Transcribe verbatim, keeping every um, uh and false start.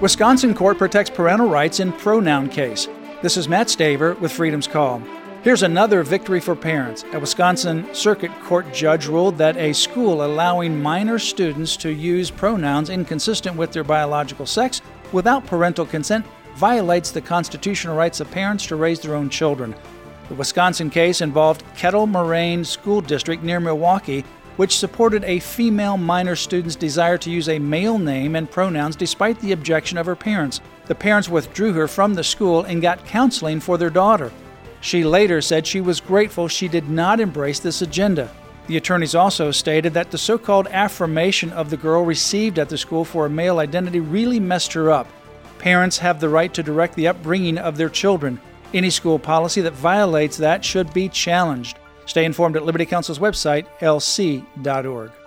Wisconsin court protects parental rights in pronoun case. This is Matt Staver with Freedom's Call. Here's another victory for parents. A Wisconsin Circuit Court judge ruled that a school allowing minor students to use pronouns inconsistent with their biological sex without parental consent violates the constitutional rights of parents to raise their own children. The Wisconsin case involved Kettle Moraine School District near Milwaukee, which supported a female minor student's desire to use a male name and pronouns despite the objection of her parents. The parents withdrew her from the school and got counseling for their daughter. She later said she was grateful she did not embrace this agenda. The attorneys also stated that the so-called affirmation of the girl received at the school for a male identity really messed her up. Parents have the right to direct the upbringing of their children. Any school policy that violates that should be challenged. Stay informed at Liberty Counsel's website, L C dot org.